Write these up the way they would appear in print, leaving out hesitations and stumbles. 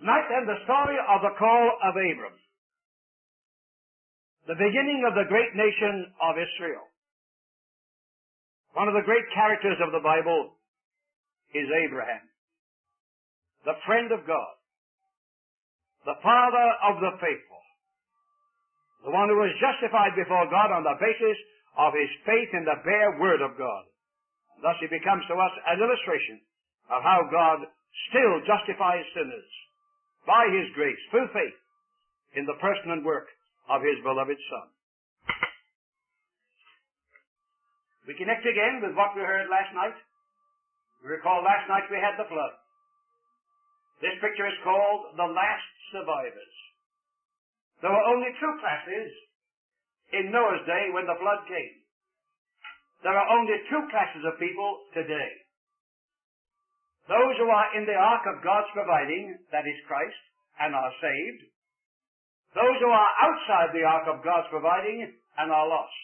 Tonight then, the story of the call of Abram, the beginning of the great nation of Israel. One of the great characters of the Bible is Abraham, the friend of God, the father of the faithful, the one who was justified before God on the basis of his faith in the bare word of God. And thus he becomes to us an illustration of how God still justifies sinners by his grace, through faith, in the person and work of his beloved Son. We connect again with what we heard last night. We recall last night we had the flood. This picture is called the last survivors. There were only two classes in Noah's day when the flood came. There are only two classes of people today. Those who are in the ark of God's providing, that is Christ, and are saved. Those who are outside the ark of God's providing and are lost.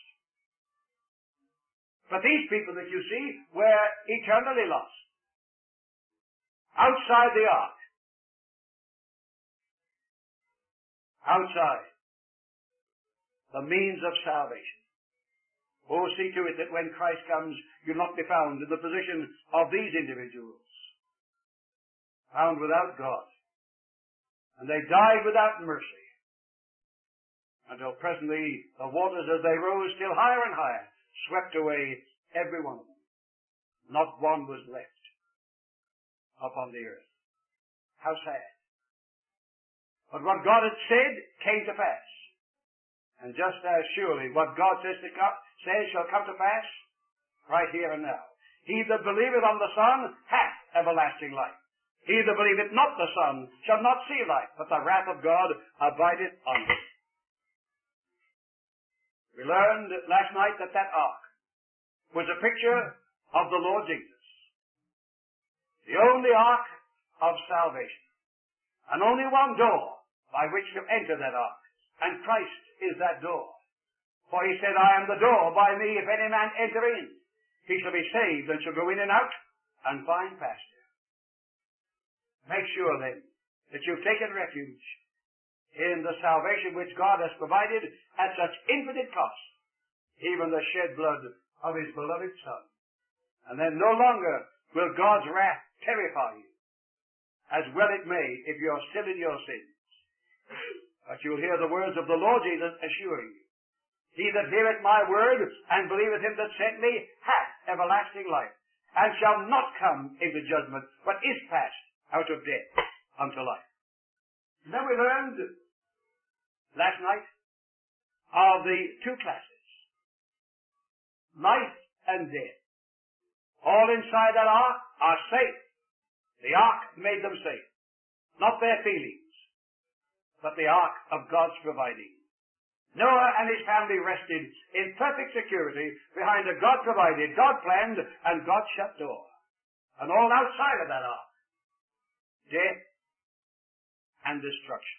But these people that you see were eternally lost. Outside the ark. Outside the means of salvation. Oh, see to it that when Christ comes, you'll not be found in the position of these individuals. Found without God. And they died without mercy. Until presently the waters as they rose still higher and higher swept away every one of them. Not one was left upon the earth. How sad. But what God had said came to pass. And just as surely what God says shall come to pass, right here and now. He that believeth on the Son hath everlasting life. He that believeth not the Son shall not see life, but the wrath of God abideth on him. We learned last night that ark was a picture of the Lord Jesus. The only ark of salvation. And only one door by which to enter that ark. And Christ is that door. For he said, I am the door, by me if any man enter in, he shall be saved and shall go in and out and find pasture. Make sure then that you've taken refuge in the salvation which God has provided at such infinite cost, even the shed blood of his beloved Son. And then no longer will God's wrath terrify you, as well it may if you're still in your sins. But you'll hear the words of the Lord Jesus assuring you, he that heareth my word and believeth him that sent me hath everlasting life, and shall not come into judgment, but is passed out of death unto life. And then we learned last night of the two classes. Life and death. All inside that ark are safe. The ark made them safe. Not their feelings, but the ark of God's providing. Noah and his family rested in perfect security behind a God-provided, God-planned, and God-shut door. And all outside of that ark, death and destruction.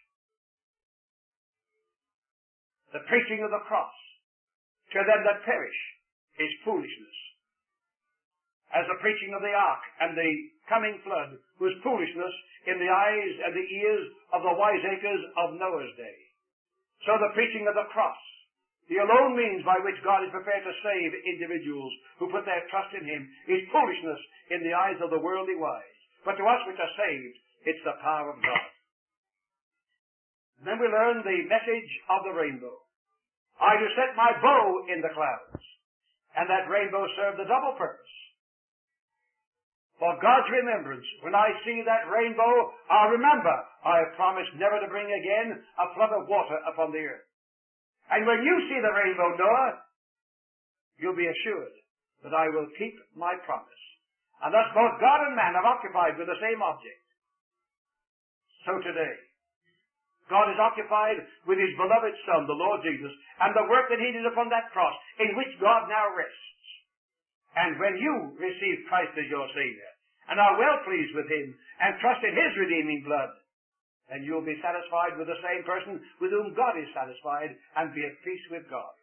The preaching of the cross to them that perish is foolishness. As the preaching of the ark and the coming flood was foolishness in the eyes and the ears of the wiseacres of Noah's day. So the preaching of the cross, the alone means by which God is prepared to save individuals who put their trust in him, is foolishness in the eyes of the worldly wise. But to us which are saved, it's the power of God. And then we learn the message of the rainbow. I do set my bow in the clouds. And that rainbow served the double purpose. For God's remembrance, when I see that rainbow, I'll remember I have promised never to bring again a flood of water upon the earth. And when you see the rainbow, Noah, you'll be assured that I will keep my promise. And thus both God and man are occupied with the same object. So today, God is occupied with his beloved Son, the Lord Jesus, and the work that he did upon that cross, in which God now rests. And when you receive Christ as your Savior, and are well pleased with him, and trust in his redeeming blood, then you'll be satisfied with the same person with whom God is satisfied, and be at peace with God.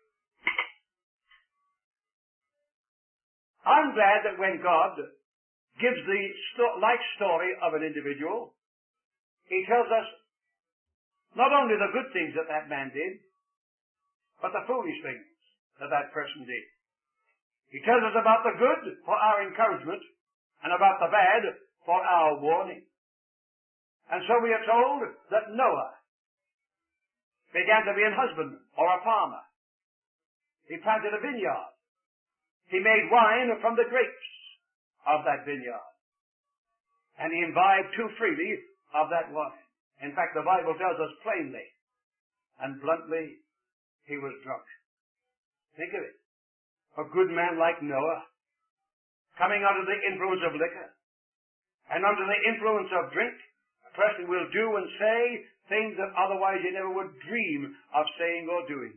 I'm glad that when God gives the life story of an individual, he tells us not only the good things that that man did, but the foolish things that that person did. He tells us about the good for our encouragement and about the bad for our warning. And so we are told that Noah began to be a husbandman or a farmer. He planted a vineyard. He made wine from the grapes of that vineyard. And he imbibed too freely of that wine. In fact, the Bible tells us plainly and bluntly, he was drunk. Think of it. A good man like Noah, coming under the influence of liquor and under the influence of drink, a person will do and say things that otherwise he never would dream of saying or doing.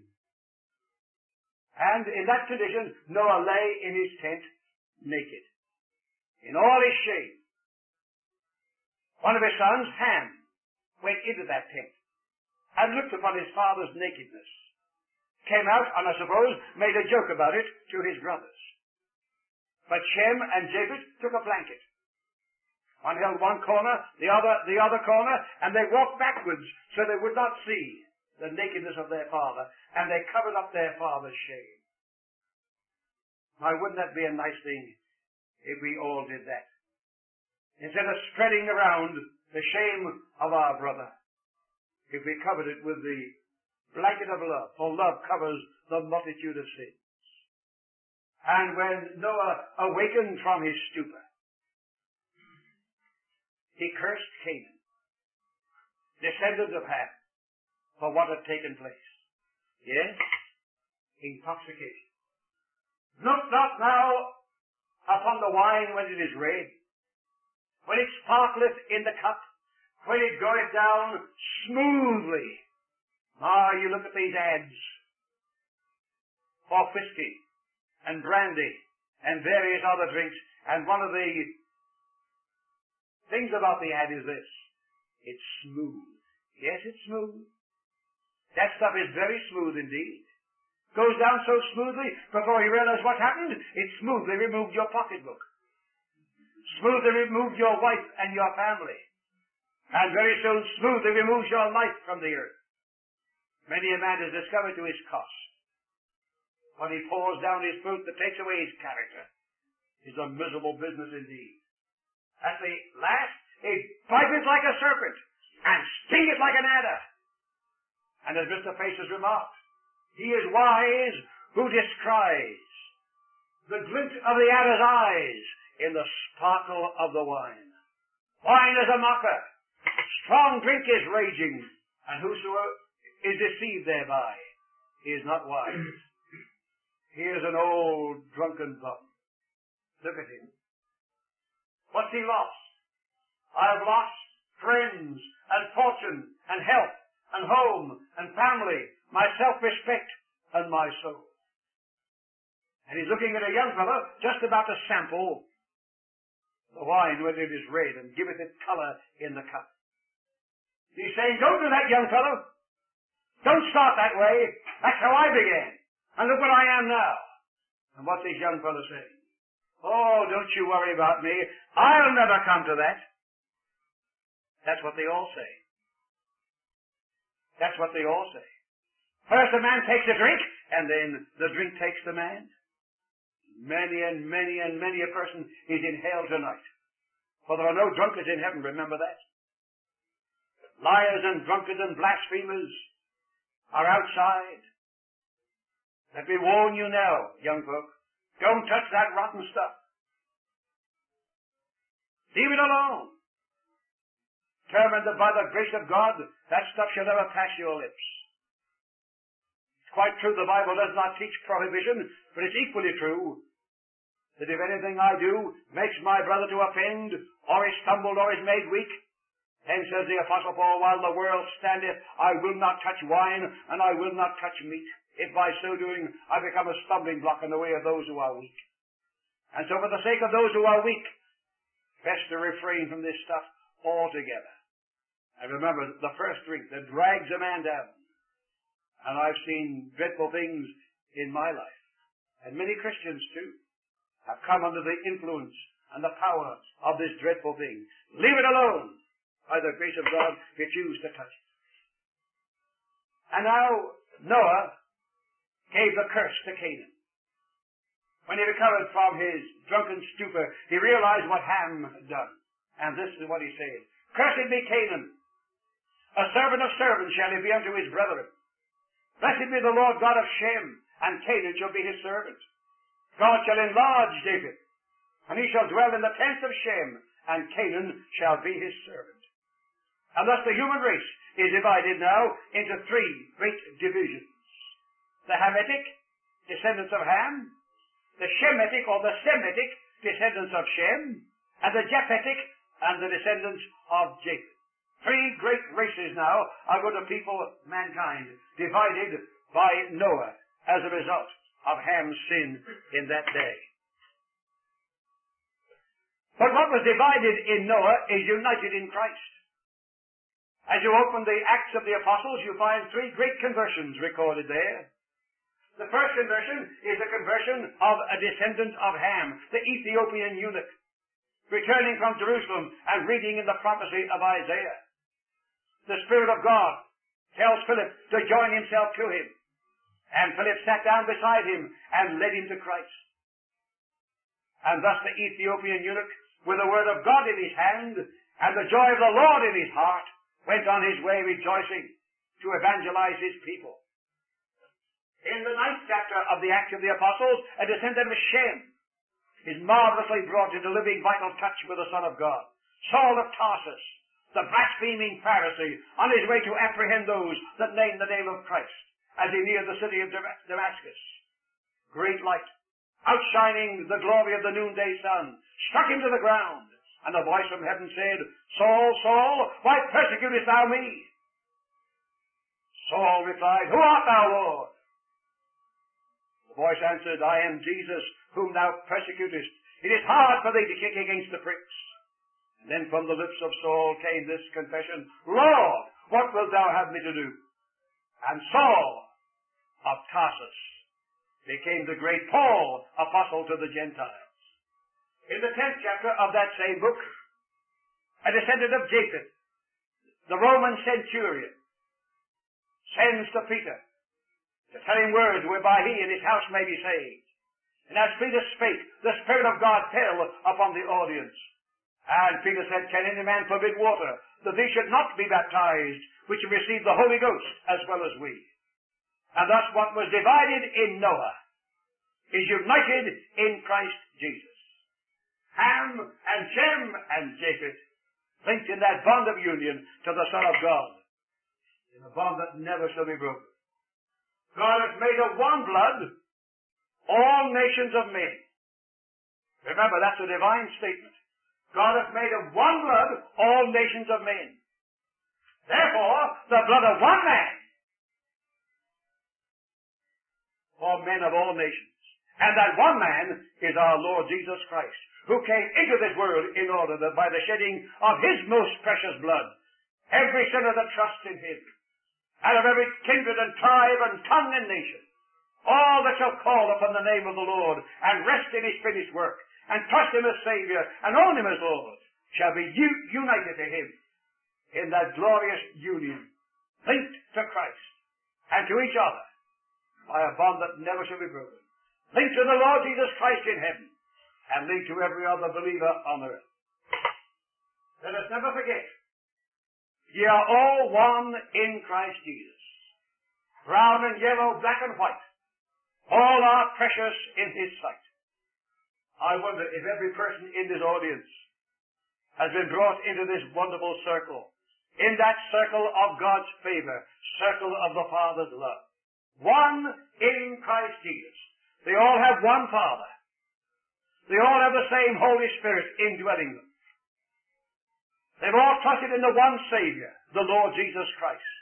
And in that condition, Noah lay in his tent naked, in all his shame. One of his sons, Ham, went into that tent and looked upon his father's nakedness, came out, and I suppose made a joke about it to his brothers. But Shem and Japheth took a blanket. One held one corner, the other corner, and they walked backwards so they would not see the nakedness of their father, and they covered up their father's shame. Now, wouldn't that be a nice thing if we all did that? Instead of spreading around the shame of our brother, if we covered it with the blanket of love, for love covers the multitude of sins. And when Noah awakened from his stupor, he cursed Canaan, descendant of Ham, for what had taken place. Yes, intoxication. Look not now upon the wine when it is red, when it sparkleth in the cup, when it goeth down smoothly. You look at these ads for whiskey and brandy and various other drinks, and one of the things about the ad is this: it's smooth. Yes, it's smooth. That stuff is very smooth indeed. Goes down so smoothly, before you realize what happened, it smoothly removed your pocketbook. Smoothly removed your wife and your family. And very soon smoothly removes your life from the earth. Many a man has discovered to his cost. When he pours down his fruit that takes away his character, is a miserable business indeed. At the last, it biteth like a serpent, and stingeth like an adder. And as Mr. Pace has remarked, he is wise who descries the glint of the adder's eyes in the sparkle of the wine. Wine is a mocker. Strong drink is raging, and whosoever is deceived thereby is not wise. He is an old drunken bum. Look at him. What's he lost? I have lost friends and fortune and health and home and family, my self-respect and my soul. And he's looking at a young fellow just about to sample the wine when it is red and giveth it color in the cup. He's saying, don't do that, young fellow. Don't start that way. That's how I began. And look what I am now. And what's this young fellow saying? Oh, don't you worry about me. I'll never come to that. That's what they all say. That's what they all say. First the man takes a drink, and then the drink takes the man. Many and many and many a person is in hell tonight. For there are no drunkards in heaven, remember that. Liars and drunkards and blasphemers are outside. Let me warn you now, young folk. Don't touch that rotten stuff. Leave it alone. Determined that by the grace of God, that stuff shall never pass your lips. It's quite true the Bible does not teach prohibition, but it's equally true that if anything I do makes my brother to offend, or is stumbled, or is made weak, then says the Apostle Paul, while the world standeth, I will not touch wine, and I will not touch meat, if by so doing I become a stumbling block in the way of those who are weak. And so for the sake of those who are weak, best to refrain from this stuff altogether. And remember, the first drink that drags a man down. And I've seen dreadful things in my life, and many Christians too, have come under the influence and the power of this dreadful thing. Leave it alone. by the grace of God, refused to touch it. And now Noah gave the curse to Canaan. When he recovered from his drunken stupor, he realized what Ham had done. And this is what he said. Cursed be Canaan. A servant of servants shall he be unto his brethren. Blessed be the Lord God of Shem, and Canaan shall be his servant. God shall enlarge Japheth, and he shall dwell in the tents of Shem, and Canaan shall be his servant. And thus the human race is divided now into three great divisions. The Hamitic, descendants of Ham, the Shemitic or the Semitic, descendants of Shem, and the Japhetic and the descendants of Japheth. Three great races now are going to people mankind, divided by Noah as a result of Ham's sin in that day. But what was divided in Noah is united in Christ. As you open the Acts of the Apostles, you find three great conversions recorded there. The first conversion is the conversion of a descendant of Ham, the Ethiopian eunuch, returning from Jerusalem and reading in the prophecy of Isaiah. The Spirit of God tells Philip to join himself to him. And Philip sat down beside him and led him to Christ. And thus the Ethiopian eunuch, with the word of God in his hand and the joy of the Lord in his heart, went on his way rejoicing to evangelize his people. In the 9th chapter of the Acts of the Apostles, a descendant of Shem is marvelously brought into living vital touch with the Son of God. Saul of Tarsus, the blaspheming Pharisee, on his way to apprehend those that name the name of Christ, as he neared the city of Damascus. Great light, outshining the glory of the noonday sun, struck him to the ground, and a voice from heaven said, Saul, Saul, why persecutest thou me? Saul replied, Who art thou, Lord? The voice answered, I am Jesus, whom thou persecutest. It is hard for thee to kick against the pricks. And then from the lips of Saul came this confession, Lord, what wilt thou have me to do? And Saul of Tarsus became the great Paul, apostle to the Gentiles. In the 10th chapter of that same book, a descendant of Japheth, the Roman centurion, sends to Peter to tell him words whereby he and his house may be saved. And as Peter spake, the Spirit of God fell upon the audience. And Peter said, Can any man forbid water, that they should not be baptized, which have received the Holy Ghost as well as we? And thus what was divided in Noah is united in Christ Jesus. Ham and Shem and Japheth linked in that bond of union to the Son of God, in a bond that never shall be broken. God hath made of one blood all nations of men. Remember, that's a divine statement. God hath made of one blood all nations of men. Therefore, the blood of one man for men of all nations. And that one man is our Lord Jesus Christ, who came into this world in order that by the shedding of his most precious blood, every sinner that trusts in him, out of every kindred and tribe and tongue and nation, all that shall call upon the name of the Lord and rest in his finished work and trust him as Savior and own him as Lord shall be united to him in that glorious union, linked to Christ and to each other by a bond that never shall be broken, linked to the Lord Jesus Christ in heaven and linked to every other believer on earth. Let us never forget, ye are all one in Christ Jesus. Brown and yellow, black and white, all are precious in his sight. I wonder if every person in this audience has been brought into this wonderful circle, in that circle of God's favor, circle of the Father's love. One in Christ Jesus. They all have one Father. They all have the same Holy Spirit indwelling them. They've all trusted in the one Savior, the Lord Jesus Christ.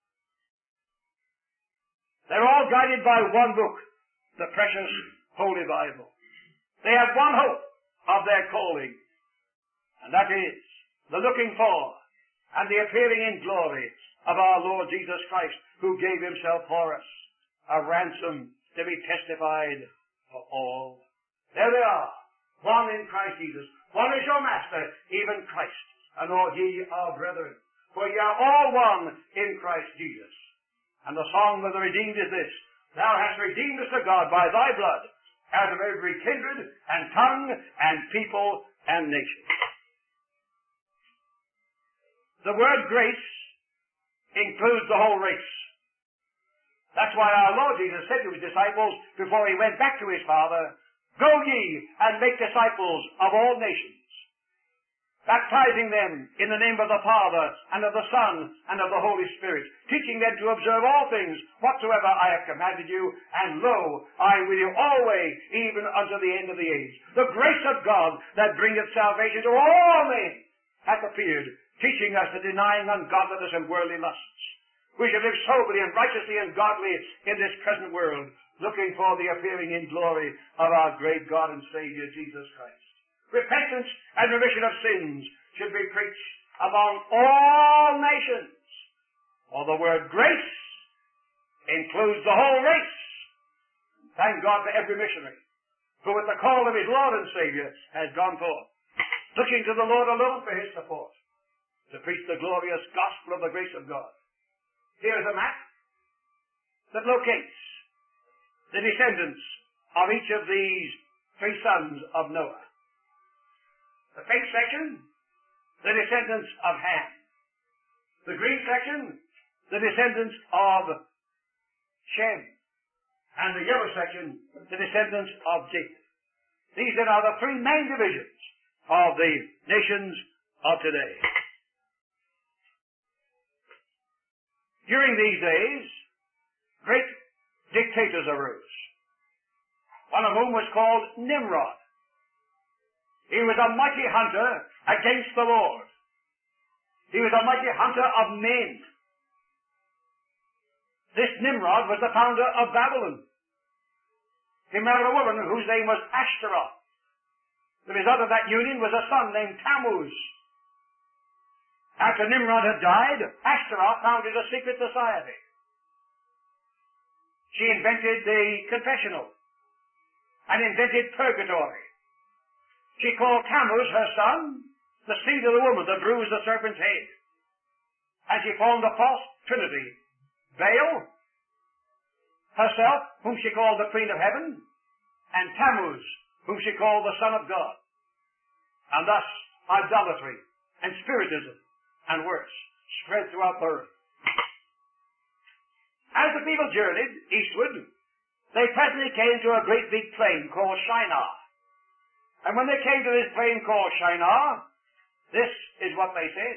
They're all guided by one book, the precious Holy Bible. They have one hope of their calling, and that is the looking for and the appearing in glory of our Lord Jesus Christ, who gave himself for us, a ransom to be testified for all. There they are, one in Christ Jesus. One is your master, even Christ. and all ye are brethren, for ye are all one in Christ Jesus. And the song of the redeemed is this: Thou hast redeemed us to God by thy blood, out of every kindred and tongue and people and nation. The word grace includes the whole race. That's why our Lord Jesus said to his disciples before he went back to his Father, Go ye and make disciples of all nations, baptizing them in the name of the Father and of the Son and of the Holy Spirit, teaching them to observe all things whatsoever I have commanded you, and lo, I am with you always, even unto the end of the age. The grace of God that bringeth salvation to all men hath appeared, teaching us the denying ungodliness and worldly lusts. We should live soberly and righteously and godly in this present world, looking for the appearing in glory of our great God and Savior, Jesus Christ. Repentance and remission of sins should be preached among all nations. For the word grace includes the whole race. Thank God for every missionary who with the call of his Lord and Savior has gone forth, looking to the Lord alone for his support, to preach the glorious gospel of the grace of God. Here is a map that locates the descendants of each of these three sons of Noah. The pink section, the descendants of Ham. The green section, the descendants of Shem. And the yellow section, the descendants of Japheth. These then are the three main divisions of the nations of today. During these days, great dictators arose, one of whom was called Nimrod. He was a mighty hunter against the Lord. He was a mighty hunter of men. This Nimrod was the founder of Babylon. He married a woman whose name was Ashtaroth. The result of that union was a son named Tammuz. After Nimrod had died, Ashtaroth founded a secret society. She invented the confessional and invented purgatory. She called Tammuz her son, the seed of the woman that bruised the serpent's head. And she formed a false trinity. Baal, herself, whom she called the Queen of Heaven, and Tammuz, whom she called the Son of God. And thus, idolatry and spiritism and worse spread throughout the earth. As the people journeyed eastward, they presently came to a great big plain called Shinar. And when they came to this plain called Shinar, this is what they said.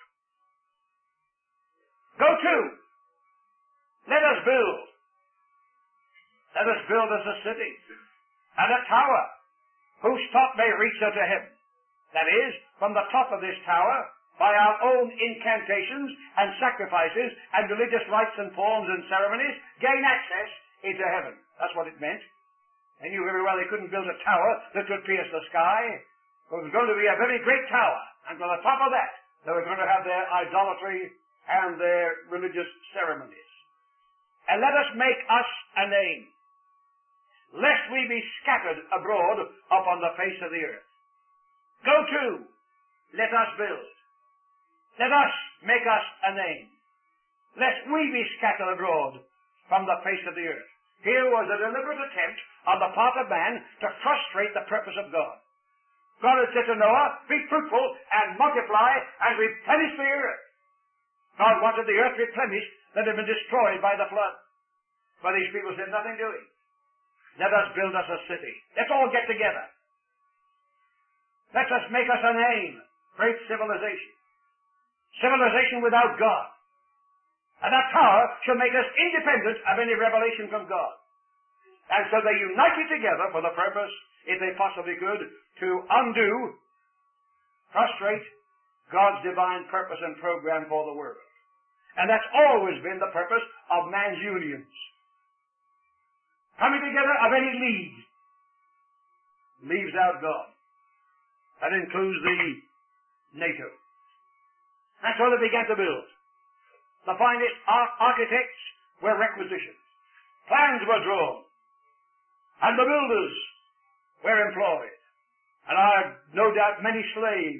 Go to, let us build. Let us build us a city and a tower whose top may reach unto heaven. That is, from the top of this tower, by our own incantations and sacrifices and religious rites and forms and ceremonies, gain access into heaven. That's what it meant. They knew very well they couldn't build a tower that could pierce the sky. It was going to be a very great tower. And from the top of that, they were going to have their idolatry and their religious ceremonies. And let us make us a name, lest we be scattered abroad upon the face of the earth. Go to, let us build. Let us make us a name, lest we be scattered abroad from the face of the earth. Here was a deliberate attempt on the part of man to frustrate the purpose of God. God had said to Noah, be fruitful and multiply and replenish the earth. God wanted the earth replenished that had been destroyed by the flood. But these people said, nothing doing. Let us build us a city. Let's all get together. Let us make us a name. Great civilization. Civilization without God. And that tower shall make us independent of any revelation from God. And so they united together for the purpose, if they possibly could, to undo, frustrate God's divine purpose and program for the world. And that's always been the purpose of man's unions. Coming together of any league leaves out God. That includes the NATO. And so they began to build. The finest architects were requisitioned. Plans were drawn. And the builders were employed. And no doubt many slaves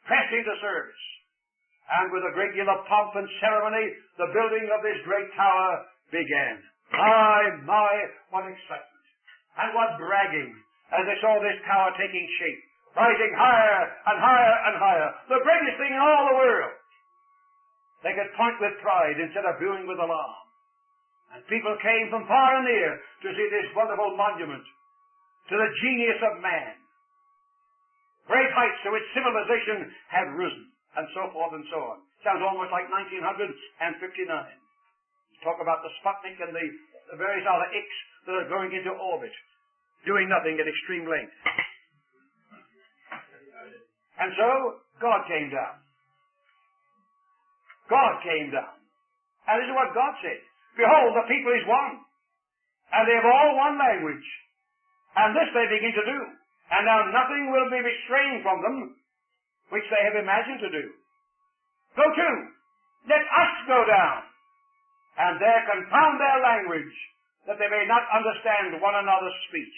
pressed into service. And with a great deal of pomp and ceremony, the building of this great tower began. My, what excitement and what bragging as they saw this tower taking shape, rising higher and higher and higher, the greatest thing in all the world. They could point with pride instead of viewing with alarm. And people came from far and near to see this wonderful monument to the genius of man. Great heights to which civilization had risen, and so forth and so on. Sounds almost like 1959. Talk about the Sputnik and the various other X that are going into orbit, doing nothing at extreme length. And so, God came down. God came down. And this is what God said. Behold, the people is one, and they have all one language. And this they begin to do. And now nothing will be restrained from them which they have imagined to do. Go to, let us go down, and there confound their language, that they may not understand one another's speech.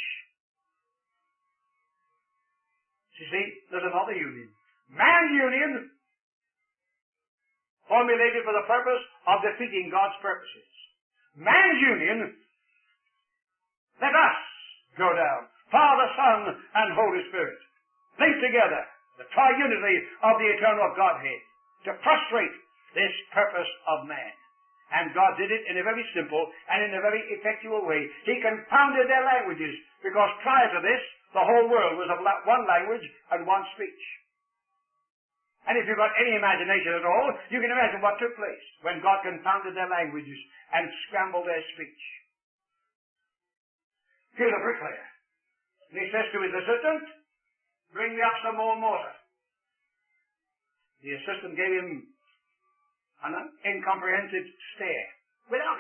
You see, there's another union. Man union, formulated for the purpose of defeating God's purposes. Man's union, let us go down. Father, Son, and Holy Spirit. Linked together, the triunity of the eternal Godhead, to frustrate this purpose of man. And God did it in a very simple and in a very effectual way. He confounded their languages, because prior to this, the whole world was of one language and one speech. And if you've got any imagination at all, you can imagine what took place when God confounded their languages and scrambled their speech. Here's a bricklayer. And he says to his assistant, bring me up some more mortar. The assistant gave him an incomprehensive stare. What are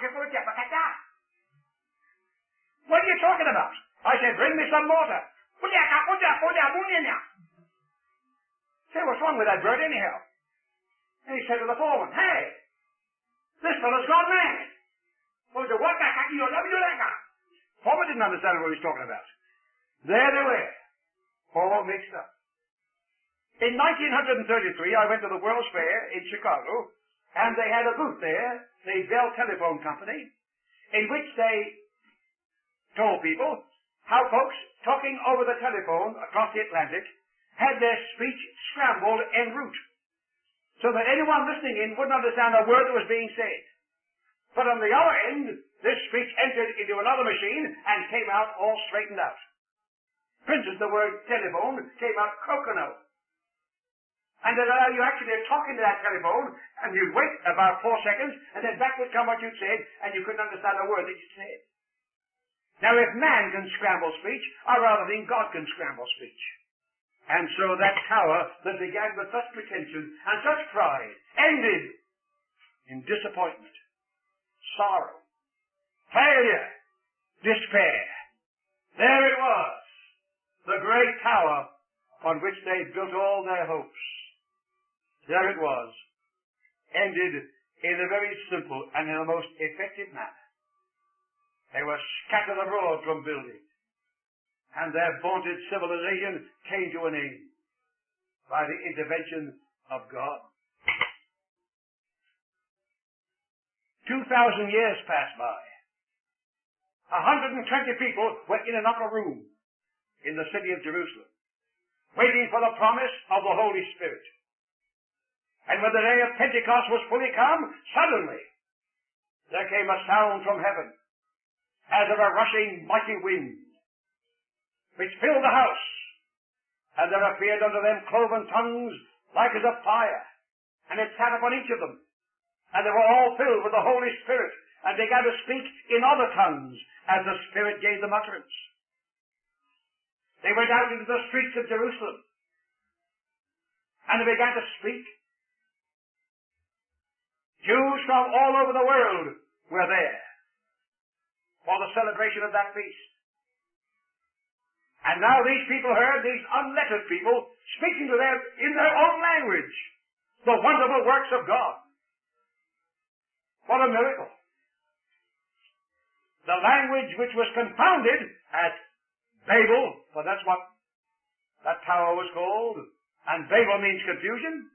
you talking about? I said, bring me some mortar. Say, what's wrong with that bird anyhow? And he said to the foreman, hey, this fellow's gone mad. Foreman didn't understand what he was talking about. There they were, all mixed up. In 1933, I went to the World's Fair in Chicago, and they had a booth there, the Bell Telephone Company, in which they told people how folks talking over the telephone across the Atlantic had their speech scrambled en route, so that anyone listening in wouldn't understand a word that was being said. But on the other end, this speech entered into another machine and came out all straightened out. For instance, the word telephone came out coconut. And then you actually are talking to that telephone, and you'd wait about 4 seconds, and then back would come what you'd said, and you couldn't understand a word that you said. Now, if man can scramble speech, I rather think God can scramble speech. And so that tower that began with such pretension and such pride ended in disappointment, sorrow, failure, despair. There it was, the great tower on which they built all their hopes. There it was, ended in a very simple and in a most effective manner. They were scattered abroad from building, and their vaunted civilization came to an end by the intervention of God. 2,000 years passed by. 120 people were in an upper room in the city of Jerusalem, waiting for the promise of the Holy Spirit. And when the day of Pentecost was fully come, suddenly there came a sound from heaven, as of a rushing mighty wind, which filled the house, and there appeared unto them cloven tongues like as of fire, and it sat upon each of them. And they were all filled with the Holy Spirit, and began to speak in other tongues, as the Spirit gave them utterance. They went out into the streets of Jerusalem, and they began to speak. Jews from all over the world were there for the celebration of that feast. And now these people heard, these unlettered people, speaking to them in their own language, the wonderful works of God. What a miracle. The language which was confounded at Babel, for that's what that tower was called, And Babel means confusion.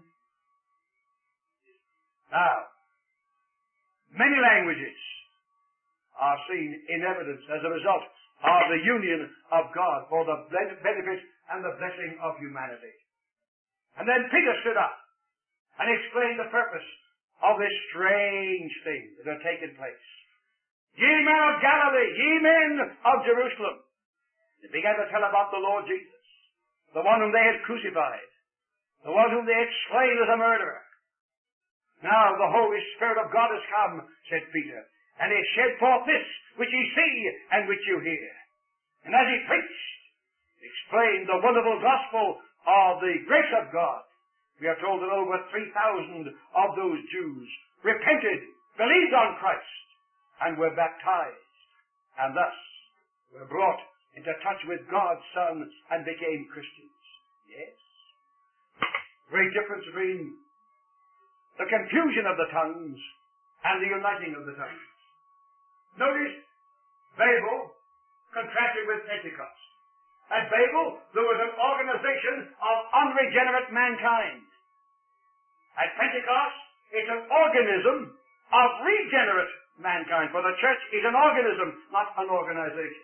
Now, many languages are seen in evidence as a result of the union of God for the benefit and the blessing of humanity. And then Peter stood up and explained the purpose of this strange thing that had taken place. Ye men of Galilee, ye men of Jerusalem. He began to tell about the Lord Jesus, the one whom they had crucified, the one whom they had slain as a murderer. Now the Holy Spirit of God has come, said Peter, and he shed forth this which ye see and which you hear. And as he preached, explained the wonderful gospel of the grace of God, we are told that over 3,000 of those Jews repented, believed on Christ, and were baptized, and thus were brought into touch with God's Son and became Christians. Yes. Great difference between the confusion of the tongues and the uniting of the tongues. Notice Babel contrasted with Pentecost. At Babel, there was an organization of unregenerate mankind. At Pentecost, it's an organism of regenerate mankind, for the church is an organism, not an organization.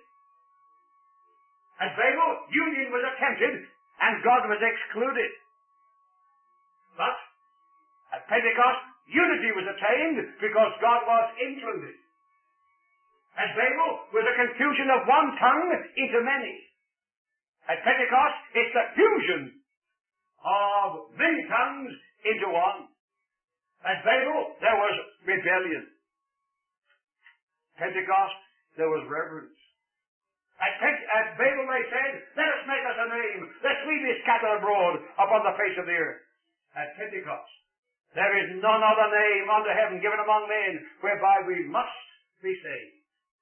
At Babel, union was attempted and God was excluded. But at Pentecost, unity was attained because God was included. At Babel was a confusion of one tongue into many. At Pentecost, it's the fusion of many tongues into one. At Babel, there was rebellion. Pentecost, there was reverence. At Babel, they said, let us make us a name, lest we be scattered abroad upon the face of the earth. At Pentecost, there is none other name under heaven given among men whereby we must be saved.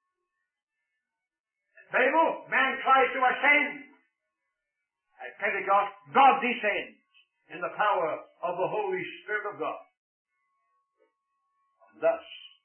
At Babel, man tries to ascend. At Pentecost, God descends in the power of the Holy Spirit of God. And thus,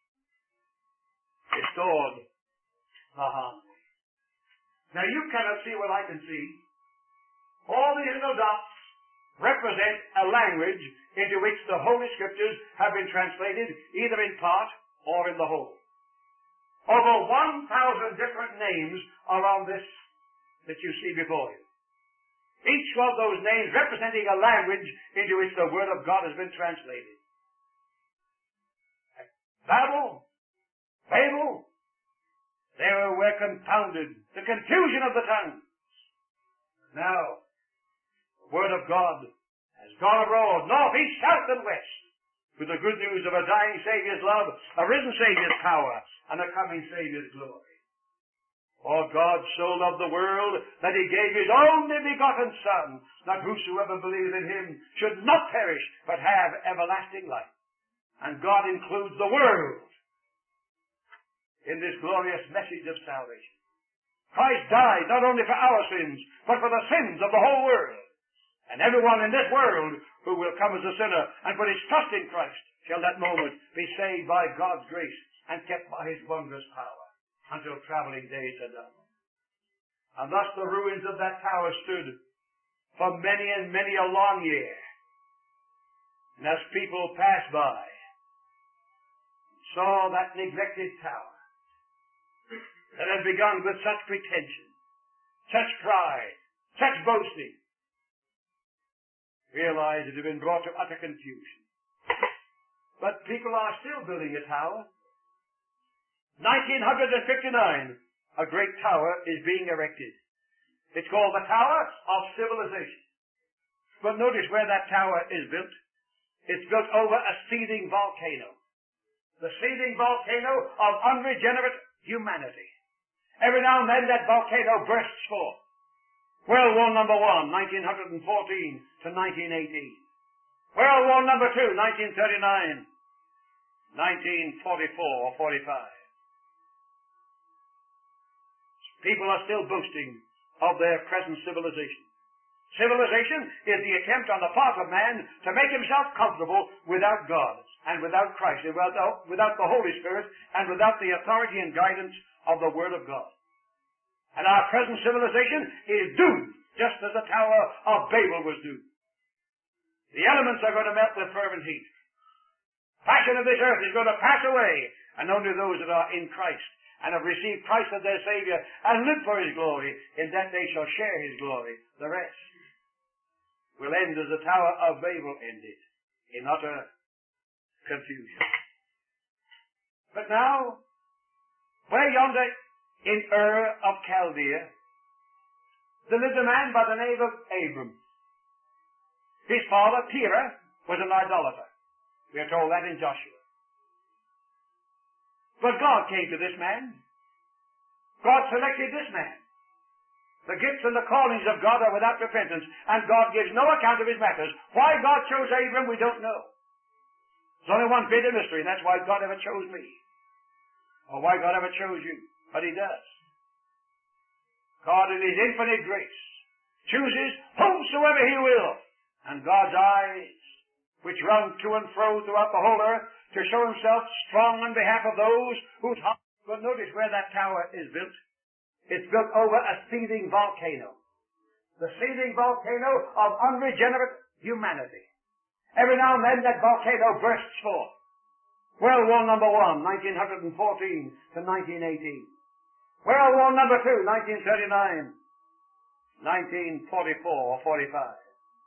restored the harmony. Now you cannot see what I can see. All these little dots represent a language into which the Holy Scriptures have been translated, either in part or in the whole. Over 1,000 different names are on this that you see before you. Each of those names representing a language into which the Word of God has been translated. Babel, they were confounded, the confusion of the tongues. Now, the Word of God has gone abroad, north, east, south, and west, with the good news of a dying Savior's love, a risen Savior's power, and a coming Savior's glory. For God so loved the world that he gave his only begotten Son, that whosoever believeth in him should not perish, but have everlasting life. And God includes the world in this glorious message of salvation. Christ died not only for our sins, but for the sins of the whole world. And everyone in this world who will come as a sinner and put his trust in Christ shall that moment be saved by God's grace and kept by his wondrous power until traveling days are done. And thus the ruins of that tower stood for many and many a long year. And as people passed by, saw that neglected tower that had begun with such pretension, such pride, such boasting, realized it had been brought to utter confusion. But people are still building a tower. 1959, a great tower is being erected. It's called the Tower of Civilization. But notice where that tower is built. It's built over a seething volcano. The seething volcano of unregenerate humanity. Every now and then that volcano bursts forth. World War number 1, 1914 to 1918. World War number 2, 1939, 1944 or 45. People are still boasting of their present civilization. Civilization is the attempt on the part of man to make himself comfortable without God and without Christ, and without the Holy Spirit, and without the authority and guidance of the Word of God. And our present civilization is doomed, just as the Tower of Babel was doomed. The elements are going to melt with fervent heat. Passion of this earth is going to pass away, and only those that are in Christ and have received Christ as their Savior and live for His glory, in that they shall share His glory. The rest will end as the Tower of Babel ended, in utter confusion. But now, where yonder in Ur of Chaldea, there lived a man by the name of Abram. His father, Terah, was an idolater. We are told that in Joshua. But God came to this man. God selected this man. The gifts and the callings of God are without repentance, and God gives no account of His matters. Why God chose Abram, we don't know. There's only one bit of mystery, and that's why God ever chose me. Or why God ever chose you. But He does. God in His infinite grace chooses whomsoever He will. And God's eyes, which run to and fro throughout the whole earth, to show Himself strong on behalf of those whose hearts. But notice where that tower is built. It's built over a seething volcano. The seething volcano of unregenerate humanity. Every now and then that volcano bursts forth. World War Number 1, 1914 to 1918. World War Number 2, 1939, 1944 or 45.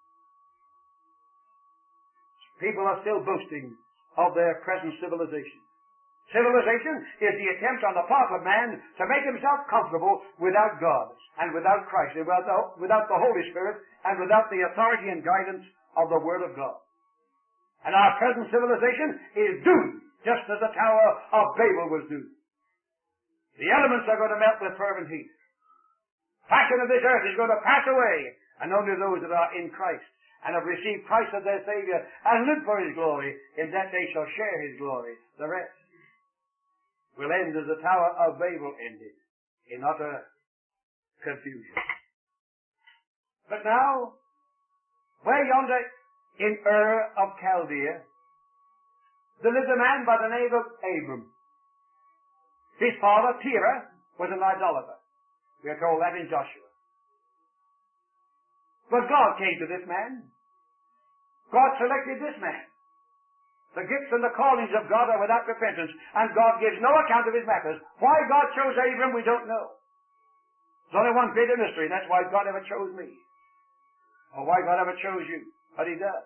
People are still boasting of their present civilization. Civilization is the attempt on the part of man to make himself comfortable without God and without Christ, and without the Holy Spirit, and without the authority and guidance of the Word of God. And our present civilization is doomed, just as the Tower of Babel was doomed. The elements are going to melt with fervent heat. Passion of this earth is going to pass away, and only those that are in Christ and have received Christ as their Savior and live for His glory, in that they shall share His glory. The rest will end as the Tower of Babel ended, in utter confusion. But now, where yonder in Ur of Chaldea, there lived a man by the name of Abram. His father, Terah, was an idolater. We are told that in Joshua. But God came to this man. God selected this man. The gifts and the callings of God are without repentance, and God gives no account of His matters. Why God chose Abram, we don't know. There's only one bit of mystery, and that's why God ever chose me. Or why God ever chose you. But He does.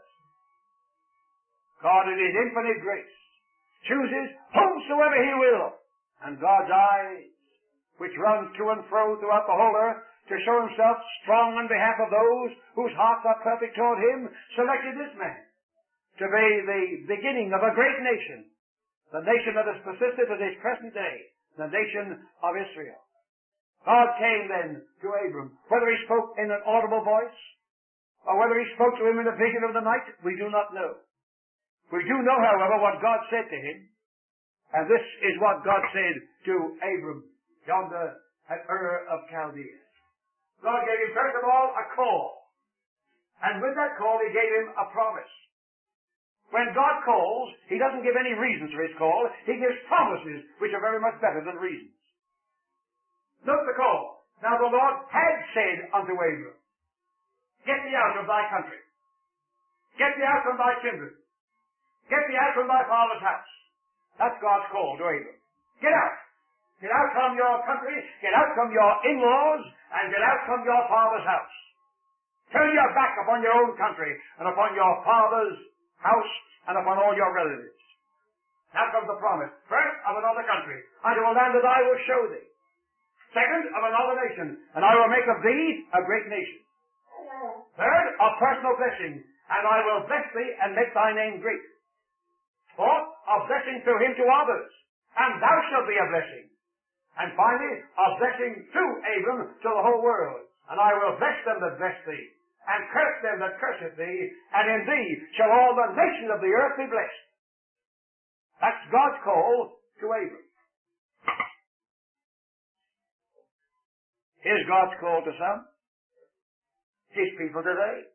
God in His infinite grace chooses whomsoever He will. And God's eyes, which run to and fro throughout the whole earth, to show Himself strong on behalf of those whose hearts are perfect toward Him, selected this man to be the beginning of a great nation, the nation that has persisted to this present day, the nation of Israel. God came then to Abram. Whether He spoke in an audible voice, or whether He spoke to him in a vision of the night, we do not know. We do know, however, what God said to him, and this is what God said to Abram yonder at Ur of Chaldea. God gave him, first of all, a call. And with that call, He gave him a promise. When God calls, He doesn't give any reasons for His call. He gives promises, which are very much better than reasons. Note the call. Now the Lord had said unto Abram, get thee out of thy country. Get thee out from thy kindred. Get thee out from thy father's house. That's God's call to Abram. Get out. Get out from your country, get out from your in-laws, and get out from your father's house. Turn your back upon your own country, and upon your father's house, and upon all your relatives. Now comes the promise. First, of another country, unto a land that I will show thee. Second, of another nation, and I will make of thee a great nation. Third, of personal blessing, and I will bless thee and make thy name great. Fourth, of blessing through him to others, and thou shalt be a blessing. And finally, of blessing through Abram to the whole world. And I will bless them that bless thee, and curse them that curseth thee, and in thee shall all the nations of the earth be blessed. That's God's call to Abram. Here's God's call to some. His people today.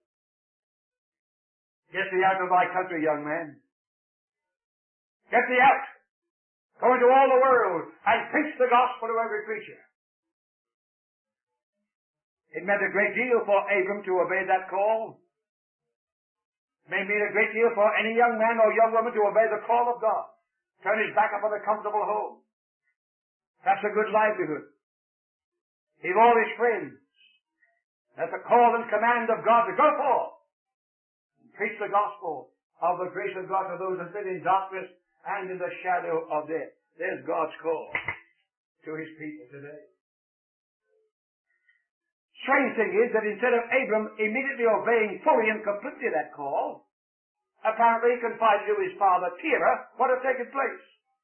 Get thee out of thy country, young man. Get thee out. Go into all the world and preach the gospel to every creature. It meant a great deal for Abram to obey that call. may mean a great deal for any young man or young woman to obey the call of God. Turn his back upon a comfortable home. That's a good livelihood. Leave all his friends. That's the call and command of God to go forth and preach the gospel of the grace of God to those that live in darkness and in the shadow of death. There's God's call to his people today. Strange thing is that instead of Abram immediately obeying fully and completely that call, apparently he confided to his father Terah what had taken place.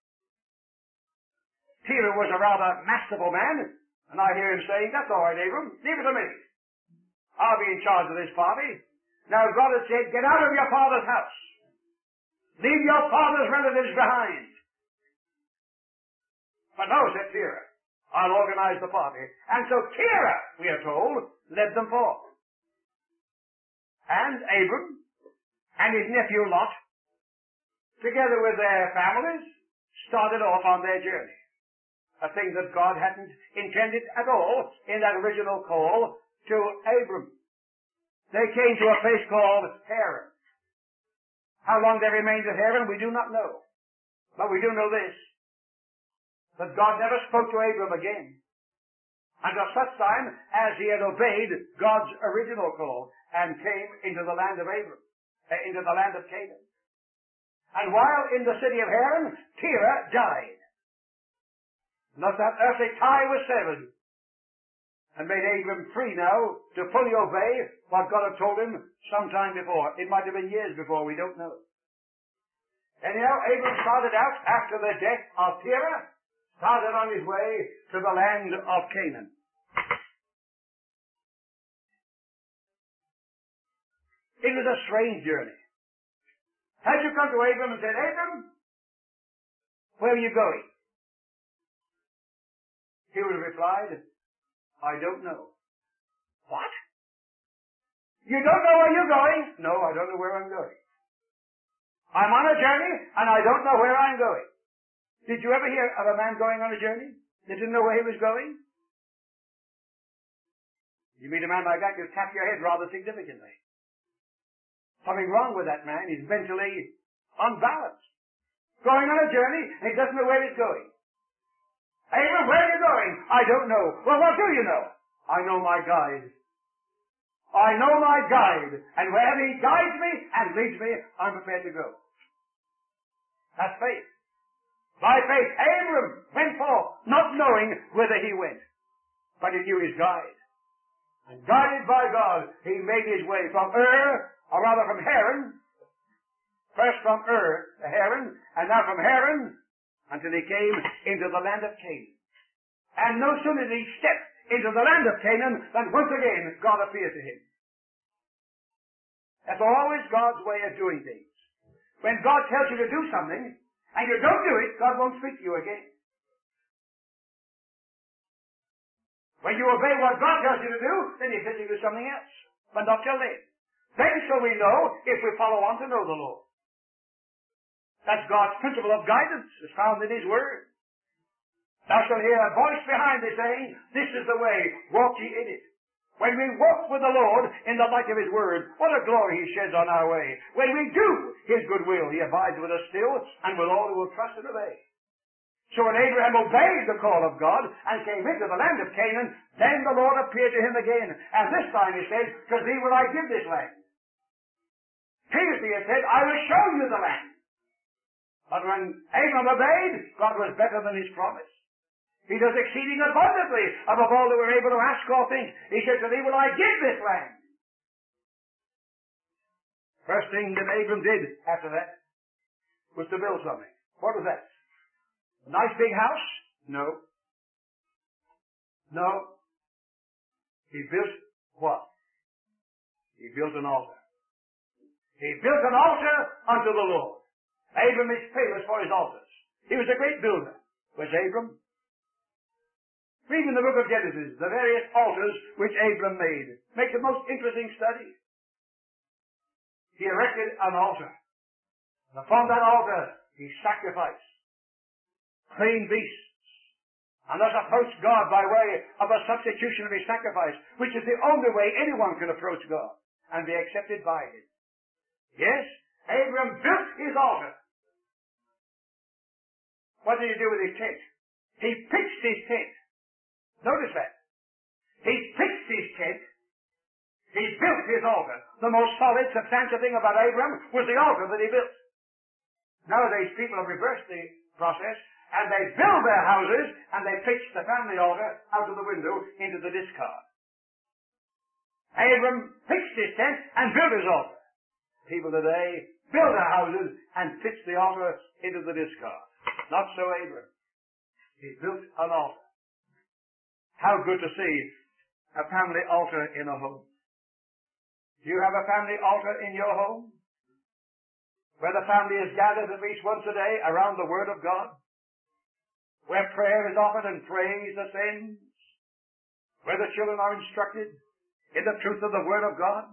Terah was a rather masterful man, and I hear him saying, "That's all right, Abram, leave it to me. I'll be in charge of this party." Now God had said, "Get out of your father's house. Leave your father's relatives behind." But no, said Terah, "I'll organize the party." And so Terah, we are told, led them forth. And Abram and his nephew Lot, together with their families, started off on their journey. A thing that God hadn't intended at all in that original call to Abram. They came to a place called Haran. How long they remained at Haran, we do not know. But we do know this, that God never spoke to Abram again until such time as he had obeyed God's original call and came into the land of Abram, into the land of Canaan. And while in the city of Haran, Terah died. Thus that earthly tie was severed and made Abram free now to fully obey what God had told him some time before. It might have been years before, we don't know. Anyhow, Abram started out after the death of Terah, started on his way to the land of Canaan. It was a strange journey. Had you come to Abram and said, "Abram, where are you going?" He would have replied, "I don't know." What? You don't know where you're going? No, I don't know where I'm going. I'm on a journey, and I don't know where I'm going. Did you ever hear of a man going on a journey that didn't know where he was going? You meet a man like that, you tap your head rather significantly. Something wrong with that man. He's mentally unbalanced. Going on a journey, and he doesn't know where he's going. "Abram, where are you going?" "I don't know." "Well, what do you know?" "I know my guide. I know my guide, and wherever he guides me and leads me, I'm prepared to go." That's faith. By faith, Abram went forth, not knowing whither he went, but he knew his guide. And guided by God, he made his way from from Haran, first from to Haran, and now from Haran until he came into the land of Canaan. And no sooner did he step into the land of Canaan than once again God appeared to him. That's always God's way of doing things. When God tells you to do something, and you don't do it, God won't speak to you again. When you obey what God tells you to do, then he says you do something else. But not till then. Then shall we know if we follow on to know the Lord. That's God's principle of guidance, is found in his word. Thou shalt hear a voice behind thee saying, "This is the way, walk ye in it." When we walk with the Lord in the light of his word, what a glory he sheds on our way. When we do his good will, he abides with us still, and with all who will trust and obey. So when Abraham obeyed the call of God and came into the land of Canaan, then the Lord appeared to him again. And this time he said, "To thee will I give this land." Previously he had said, "I will show you the land." But when Abraham obeyed, God was better than his promise. He does exceeding abundantly above all that we're able to ask or think. He said, "To thee will I give this land." First thing that Abram did after that was to build something. What was that? A nice big house? No. No. He built what? He built an altar. He built an altar unto the Lord. Abram is famous for his altars. He was a great builder. Was Abram? Read in the book of Genesis the various altars which Abram made. Makes a most interesting study. He erected an altar. And upon that altar he sacrificed clean beasts. And thus approached God by way of a substitutionary sacrifice, which is the only way anyone can approach God and be accepted by him. Yes, Abram built his altar. What did he do with his tent? He pitched his tent. Notice that. He pitched his tent. He built his altar. The most solid, substantial thing about Abram was the altar that he built. Nowadays, people have reversed the process, and they build their houses, and they pitch the family altar out of the window into the discard. Abram pitched his tent and built his altar. People today build their houses and pitch the altar into the discard. Not so Abram. He built an altar. How good to see a family altar in a home. Do you have a family altar in your home? Where the family is gathered at least once a day around the Word of God? Where prayer is offered and praise ascends? Where the children are instructed in the truth of the Word of God?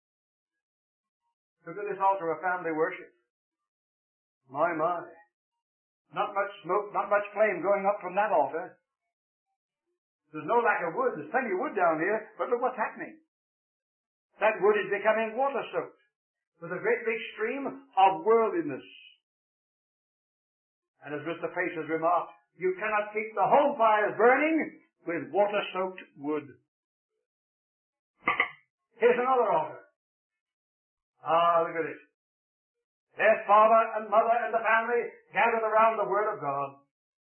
Look at this altar of family worship. My. Not much smoke, not much flame going up from that altar. There's no lack of wood. There's plenty of wood down here, but look what's happening. That wood is becoming water-soaked with a great big stream of worldliness. And as Mr. Pace has remarked, you cannot keep the home fires burning with water-soaked wood. Here's another altar. Look at it. Their father and mother and the family gathered around the Word of God.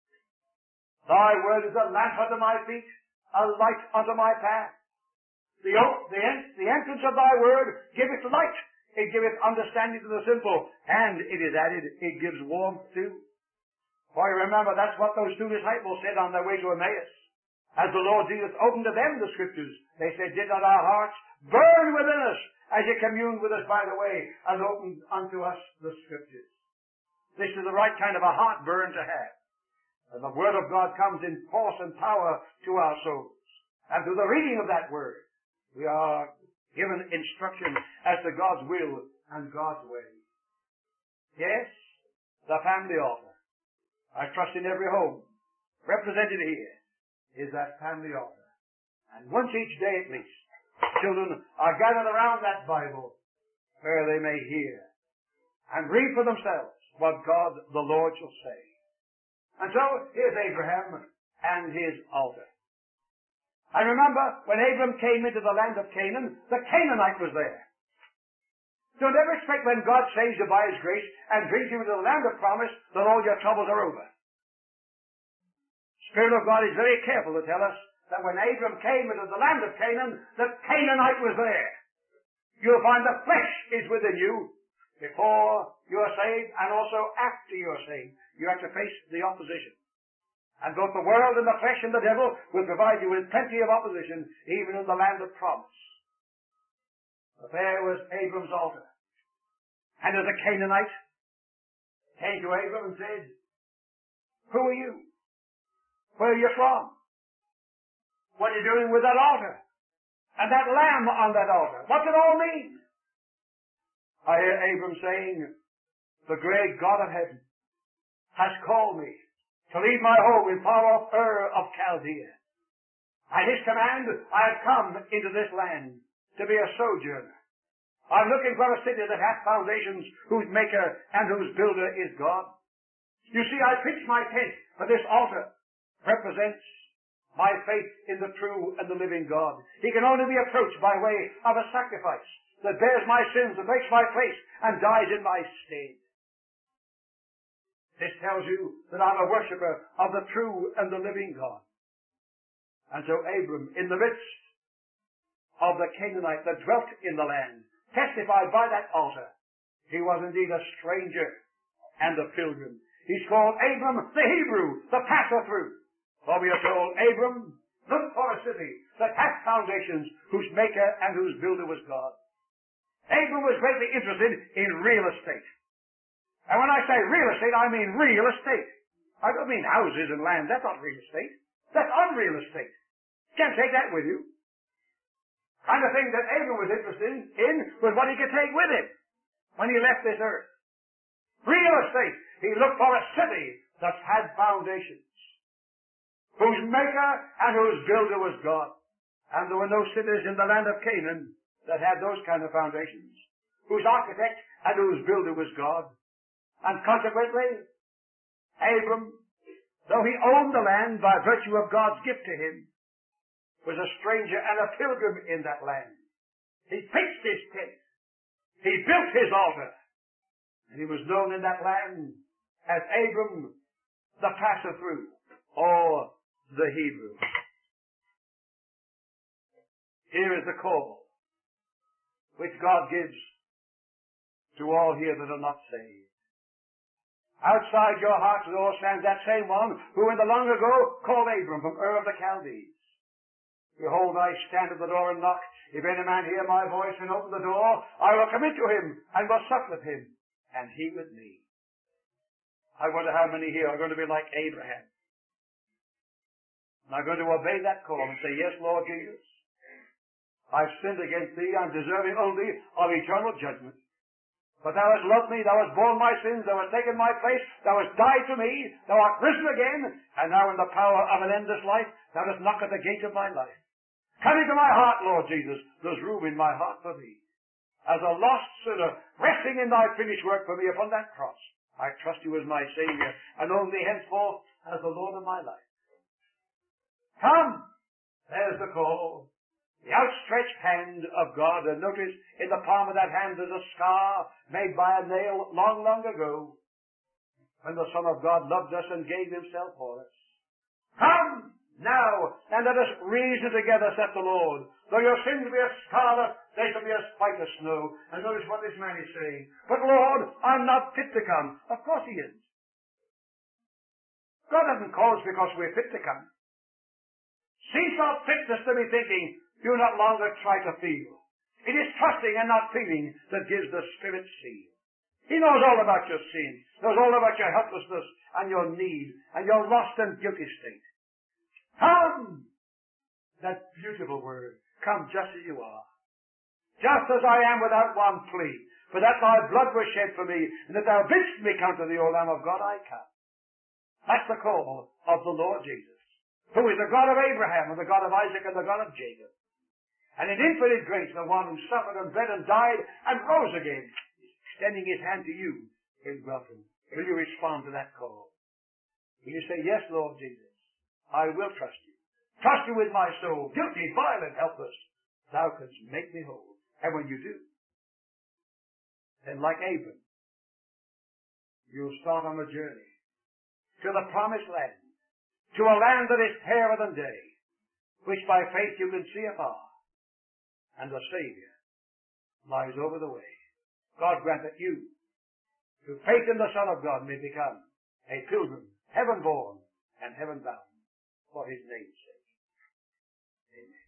Thy word is a lamp unto my feet, a light unto my path. The entrance of thy word giveth light. It giveth understanding to the simple. And it is added, it gives warmth too. For you remember, that's what those two disciples said on their way to Emmaus. As the Lord Jesus opened to them the Scriptures, they said, did not our hearts burn within us as you communed with us by the way and opened unto us the Scriptures? This is the right kind of a heartburn to have. And the Word of God comes in force and power to our souls. And through the reading of that Word, we are given instruction as to God's will and God's way. Yes, the family altar. I trust in every home represented here is that family altar. And once each day at least, children are gathered around that Bible where they may hear and read for themselves what God the Lord shall say. And so, here's Abraham and his altar. I remember when Abram came into the land of Canaan, the Canaanite was there. Don't ever expect when God saves you by His grace and brings you into the land of promise that all your troubles are over. Spirit of God is very careful to tell us that when Abram came into the land of Canaan, the Canaanite was there. You'll find the flesh is within you before you are saved and also after you are saved. You have to face the opposition. And both the world and the flesh and the devil will provide you with plenty of opposition, even in the land of promise. But there was Abram's altar. And as a Canaanite came to Abram and said, who are you? Where are you from? What are you doing with that altar? And that lamb on that altar? What's it all mean? I hear Abram saying, the great God of heaven has called me to leave my home in far off Ur of Chaldea. At His command, I have come into this land to be a sojourner. I'm looking for a city that hath foundations, whose maker and whose builder is God. You see, I pitched my tent, for this altar represents my faith in the true and the living God. He can only be approached by way of a sacrifice that bears my sins and takes my place and dies in my stead. This tells you that I'm a worshipper of the true and the living God. And so Abram, in the midst of the Canaanite that dwelt in the land, testified by that altar, he was indeed a stranger and a pilgrim. He's called Abram the Hebrew, the passer through. For we are told, Abram, look for a city that hath foundations, whose maker and whose builder was God. Abram was greatly interested in real estate. And when I say real estate, I mean real estate. I don't mean houses and land. That's not real estate. That's unreal estate. You can't take that with you. The kind of thing that Abram was interested in was what he could take with him when he left this earth. Real estate. He looked for a city that had foundations, whose maker and whose builder was God. And there were no cities in the land of Canaan that had those kind of foundations, whose architect and whose builder was God. And consequently, Abram, though he owned the land by virtue of God's gift to him, was a stranger and a pilgrim in that land. He pitched his tent. He built his altar. And he was known in that land as Abram, the passer-through, or the Hebrew. Here is the call which God gives to all here that are not saved. Outside your heart's door stands that same one who in the long ago called Abram from Ur of the Chaldees. Behold, I stand at the door and knock. If any man hear my voice and open the door, I will come into him and will sup with him, and he with me. I wonder how many here are going to be like Abraham. And are going to obey that call and say, yes, Lord Jesus, I've sinned against thee. I'm deserving only of eternal judgment. But thou hast loved me, thou hast borne my sins, thou hast taken my place, thou hast died for me, thou art risen again, and now in the power of an endless life, thou dost knock at the gate of my life. Come into my heart, Lord Jesus. There's room in my heart for thee. As a lost sinner, resting in thy finished work for me upon that cross, I trust you as my Savior, and own thee henceforth as the Lord of my life. Come! There's the call. The outstretched hand of God. And notice, in the palm of that hand there's a scar made by a nail long, long ago, when the Son of God loved us and gave himself for us. Come now, and let us reason together, saith the Lord. Though your sins be as scarlet, they shall be as white as snow. And notice what this man is saying. But Lord, I'm not fit to come. Of course he isn't. God doesn't call us because we're fit to come. Cease our fitness to be thinking, you not longer try to feel. It is trusting and not feeling that gives the Spirit seal. He knows all about your sin, knows all about your helplessness and your need and your lost and guilty state. Come! That beautiful word. Come just as you are. Just as I am without one plea. For that thy blood was shed for me, and that thou bidst me come to the old Lamb of God, I come. That's the call of the Lord Jesus, who is the God of Abraham and the God of Isaac and the God of Jacob. And in infinite grace, the one who suffered and bled and died and rose again, extending his hand to you in welcome. Will you respond to that call? Will you say, yes, Lord Jesus, I will trust you. Trust you with my soul, guilty, vile, and helpless. Thou canst make me whole. And when you do, then like Abram, you'll start on a journey to the promised land, to a land that is fairer than day, which by faith you can see afar, and the Savior lies over the way. God grant that you, through faith in the Son of God, may become a pilgrim, heaven-born and heaven-bound, for his name's sake. Amen.